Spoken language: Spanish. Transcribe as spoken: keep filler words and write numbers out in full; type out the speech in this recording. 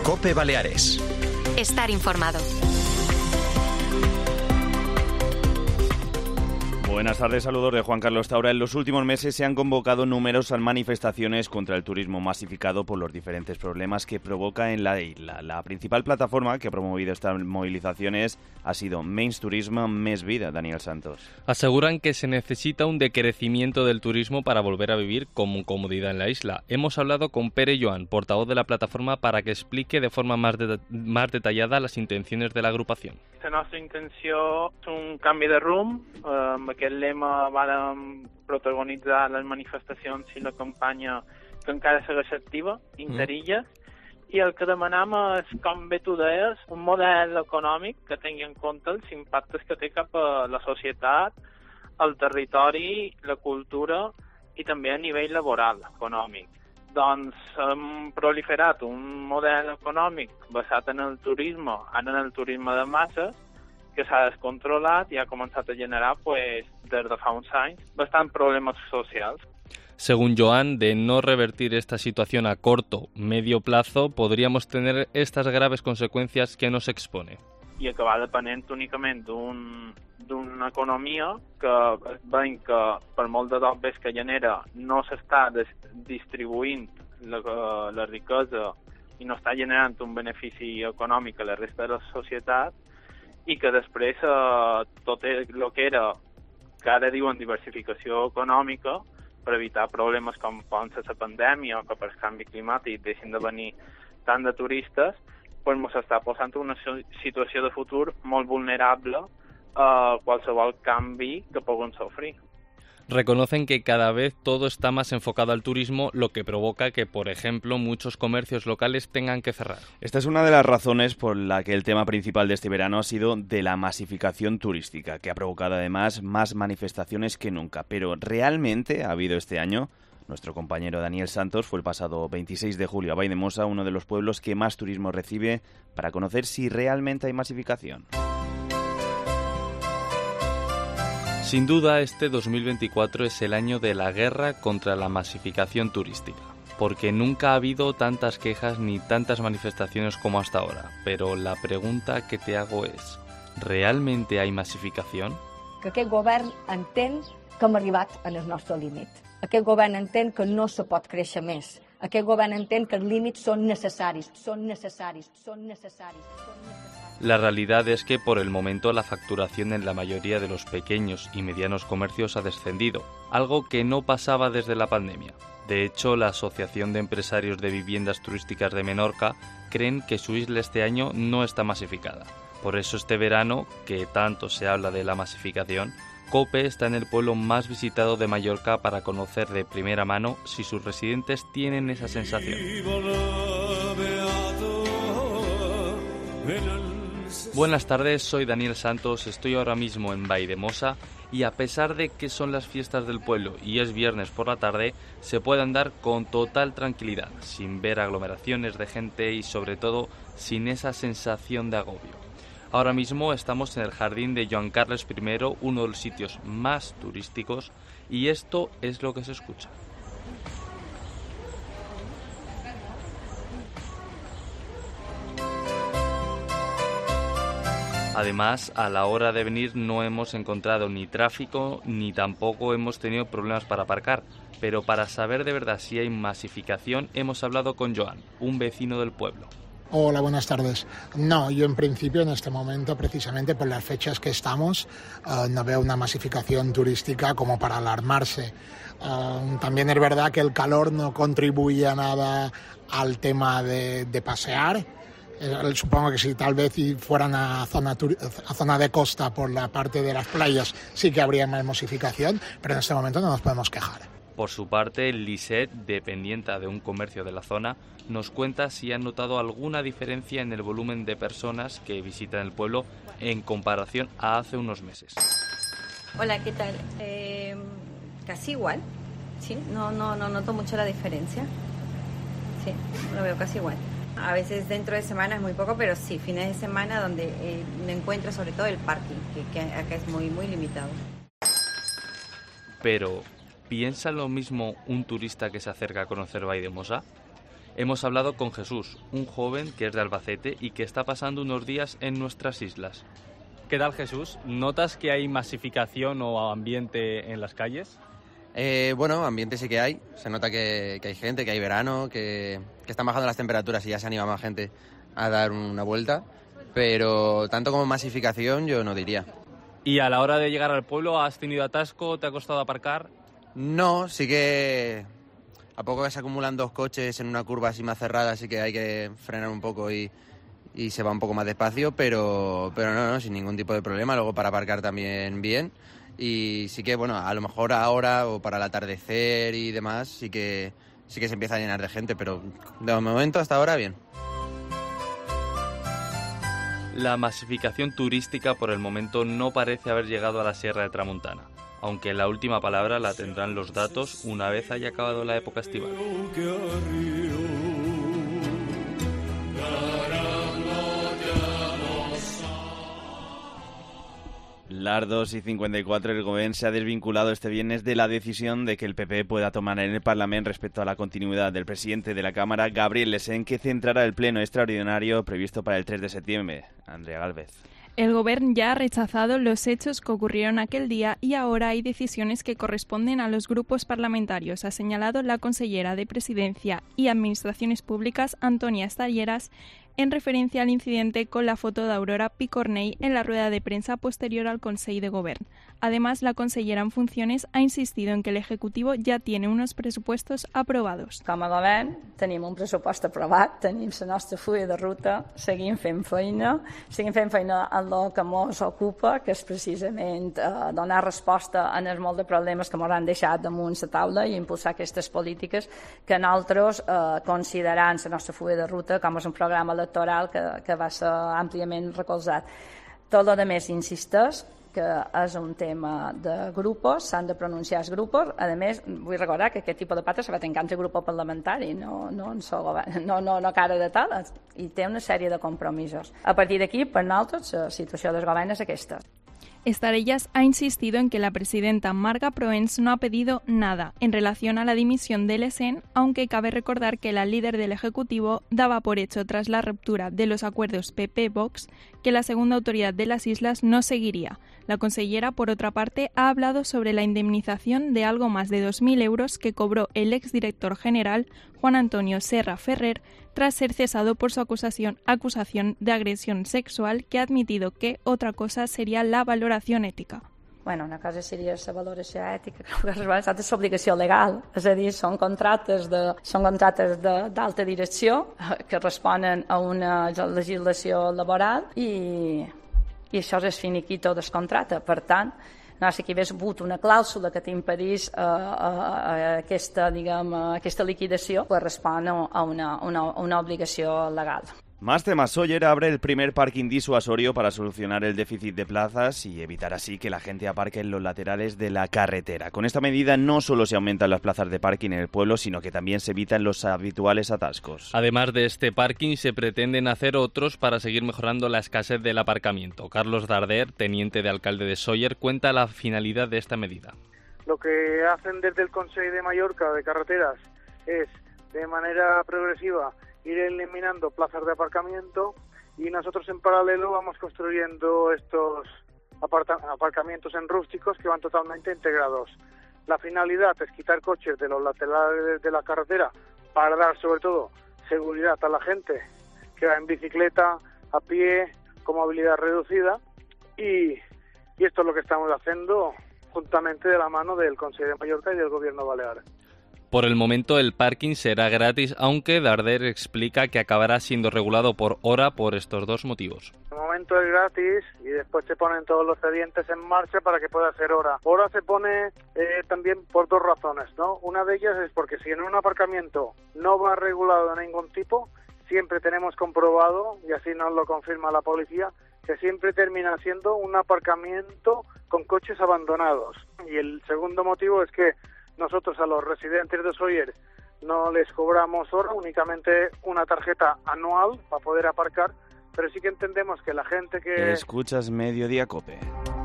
COPE Baleares. Estar informado. Buenas tardes, saludos de Juan Carlos Taura. En los últimos meses se han convocado numerosas manifestaciones contra el turismo masificado por los diferentes problemas que provoca en la isla. La principal plataforma que ha promovido estas movilizaciones ha sido Menys Turisme, Més Vida. Daniel Santos. Aseguran que se necesita un decrecimiento del turismo para volver a vivir con comodidad en la isla. Hemos hablado con Pere Joan, portavoz de la plataforma, para que explique de forma más, de, más detallada las intenciones de la agrupación. La nostra intenció és un canvi de rumb. Amb aquest lema vàrem protagonitzar les manifestacions i la campanya que encara segueix activa, Interilles, mm. i el que demanam és, com bé tu deies, un model econòmic que tingui en compte els impactes que té cap a la societat, el territori, la cultura i també a nivell laboral, econòmic. Doncs hem proliferat un model econòmic basat en el turisme, ara en el turisme de masses, que s'ha descontrolat i ha començat a generar, pues, des de fa uns anys, bastants problemes socials. Según Joan, de no revertir esta situación a corto, medio plazo, podríamos tener estas graves consecuencias que nos expone. I acabar depenent únicament d'un, d'una economia que veiem que per molt de dobbers que genera no s'està des, distribuint la, la riquesa i no està generant un benefici econòmic a la resta de la societat i que després eh, tot el que era, que ara diuen diversificació econòmica per evitar problemes com poden ser la pandèmia o que per canvi climàtic deixin de venir tant de turistes, pues ens està posant una situació de futur molt vulnerable a qualsevol canvi que puguin sofrir. Reconocen que cada vez todo está más enfocado al turismo, lo que provoca que, por ejemplo, muchos comercios locales tengan que cerrar. Esta es una de las razones por la que el tema principal de este verano ha sido de la masificación turística, que ha provocado además más manifestaciones que nunca. Pero ¿realmente ha habido este año? Nuestro compañero Daniel Santos fue el pasado veintiséis de julio a Valldemossa, uno de los pueblos que más turismo recibe, para conocer si realmente hay masificación. Sin duda, este dos mil veinticuatro es el año de la guerra contra la masificación turística, porque nunca ha habido tantas quejas ni tantas manifestaciones como hasta ahora. Pero la pregunta que te hago es, ¿realmente hay masificación? Que aquest govern entén que hem arribat al nostre límit. Aquest govern entén que no se pot créixer més. Aquest govern entén que els límits són necessaris, són necessaris, són necessaris, són necessaris. La realidad es que por el momento la facturación en la mayoría de los pequeños y medianos comercios ha descendido, algo que no pasaba desde la pandemia. De hecho, la Asociación de Empresarios de Viviendas Turísticas de Menorca creen que su isla este año no está masificada. Por eso este verano, que tanto se habla de la masificación, COPE está en el pueblo más visitado de Mallorca para conocer de primera mano si sus residentes tienen esa sensación. Buenas tardes, soy Daniel Santos, estoy ahora mismo en Valldemossa y a pesar de que son las fiestas del pueblo y es viernes por la tarde, se puede andar con total tranquilidad, sin ver aglomeraciones de gente y sobre todo sin esa sensación de agobio. Ahora mismo estamos en el jardín de Joan Carles primero, uno de los sitios más turísticos, y esto es lo que se escucha. Además, a la hora de venir no hemos encontrado ni tráfico ni tampoco hemos tenido problemas para aparcar. Pero para saber de verdad si hay masificación, hemos hablado con Joan, un vecino del pueblo. Hola, buenas tardes. No, yo en principio en este momento, precisamente por las fechas que estamos, uh, no veo una masificación turística como para alarmarse. Uh, también es verdad que el calor no contribuye a nada al tema de, de pasear. Eh, supongo que si tal vez fueran a zona, a zona de costa por la parte de las playas sí que habría más masificación, pero en este momento no nos podemos quejar. Por su parte, Lisette, dependiente de un comercio de la zona, nos cuenta si han notado alguna diferencia en el volumen de personas que visitan el pueblo en comparación a hace unos meses. Hola, ¿qué tal? Eh, casi igual, sí, no, no, no noto mucho la diferencia. Sí, lo veo casi igual. A veces dentro de semana es muy poco, pero sí, fines de semana donde eh, me encuentro sobre todo el parking, que, que acá es muy, muy limitado. Pero ¿piensa lo mismo un turista que se acerca a conocer Valldemossa? Hemos hablado con Jesús, un joven que es de Albacete y que está pasando unos días en nuestras islas. ¿Qué tal, Jesús? ¿Notas que hay masificación o ambiente en las calles? Eh, bueno, ambiente sí que hay. Se nota que, que hay gente, que hay verano, que, que están bajando las temperaturas y ya se anima más gente a dar una vuelta. Pero tanto como masificación yo no diría. ¿Y a la hora de llegar al pueblo has tenido atasco? ¿Te ha costado aparcar? No, sí que a poco que se acumulan dos coches en una curva así más cerrada, sí que hay que frenar un poco y, y se va un poco más despacio, pero, pero no, no, sin ningún tipo de problema. Luego para aparcar también bien. Y sí que, bueno, a lo mejor ahora o para el atardecer y demás sí que, sí que se empieza a llenar de gente, pero de momento hasta ahora bien. La masificación turística por el momento no parece haber llegado a la Sierra de Tramuntana, aunque la última palabra la tendrán los datos una vez haya acabado la época estival. Las dos y cincuenta y cuatro, el Gobierno se ha desvinculado este viernes de la decisión de que el P P pueda tomar en el Parlamento respecto a la continuidad del presidente de la Cámara, Gabriel Lesén, que centrará el pleno extraordinario previsto para el tres de septiembre. Andrea Gálvez. El Gobierno ya ha rechazado los hechos que ocurrieron aquel día y ahora hay decisiones que corresponden a los grupos parlamentarios, ha señalado la consellera de Presidencia y Administraciones Públicas, Antonia Estalleras, en referencia al incidente con la foto de Aurora Picornell en la rueda de prensa posterior al Consell de Govern. Además, la consellera en funciones ha insistido en que el Ejecutivo ya tiene unos presupuestos aprobados. Com a govern tenim un pressupost aprovat, tenim la nostra fulla de ruta, seguim fent feina, seguim fent feina en el que ens ocupa, que és precisament eh, donar resposta a els molts de problemes que ens han deixat damunt la taula i impulsar aquestes polítiques que nosaltres eh, considerant la nostra fulla de ruta com és un programa electoral que, que va ser àmpliament recolzat. Tot el més insisteix que és un tema de grupos, s'han de pronunciar els grupos. A més, vull recordar que aquest tipus de pacte se va tancar entre grup parlamentari, no, no, en so govern, no, no, no cara de tal, i té una sèrie de compromisos. A partir d'aquí, per nosaltres, la situació del govern és aquesta. Estarellas ha insistido en que la presidenta Marga Proens no ha pedido nada en relación a la dimisión de Lesén, aunque cabe recordar que la líder del Ejecutivo daba por hecho tras la ruptura de los acuerdos P P-Vox que la segunda autoridad de las islas no seguiría. La consellera, por otra parte, ha hablado sobre la indemnización de algo más de dos mil euros que cobró el exdirector general Juan Antonio Serra Ferrer tras ser cesado por su acusación, acusación de agresión sexual, que ha admitido que otra cosa sería la valoración ètica. Bueno, una cosa seria la valoració ètica, que és l'obligació legal, és a dir, són contractes de, són contractes d'alta direcció que responen a una legislació laboral i, i això és finiquito del contracte. Per tant, no sé que hi hagués hagut una clàusula que t'impedís uh, uh, aquesta, diguem, uh, aquesta liquidació, pues respon a una, una, una obligació legal. Más temas. Sóller abre el primer parking disuasorio para solucionar el déficit de plazas y evitar así que la gente aparque en los laterales de la carretera. Con esta medida no solo se aumentan las plazas de parking en el pueblo, sino que también se evitan los habituales atascos. Además de este parking, se pretenden hacer otros para seguir mejorando la escasez del aparcamiento. Carlos Darder, teniente de alcalde de Sóller, cuenta la finalidad de esta medida. Lo que hacen desde el Consell de Mallorca de Carreteras es, de manera progresiva, ir eliminando plazas de aparcamiento y nosotros en paralelo vamos construyendo estos aparcamientos en rústicos que van totalmente integrados. La finalidad es quitar coches de los laterales de la carretera para dar sobre todo seguridad a la gente que va en bicicleta, a pie, con movilidad reducida y, y esto es lo que estamos haciendo juntamente de la mano del Consell de Mallorca y del Gobierno Balear. Por el momento el parking será gratis, aunque Darder explica que acabará siendo regulado por hora por estos dos motivos. De momento es gratis y después se ponen todos los expedientes en marcha para que pueda ser hora. Hora se pone eh, también por dos razones, ¿no? Una de ellas es porque si en un aparcamiento no va regulado de ningún tipo, siempre tenemos comprobado, y así nos lo confirma la policía, que siempre termina siendo un aparcamiento con coches abandonados. Y el segundo motivo es que nosotros a los residentes de Sóller no les cobramos hora, únicamente una tarjeta anual para poder aparcar, pero sí que entendemos que la gente que... Escuchas Mediodía Cope.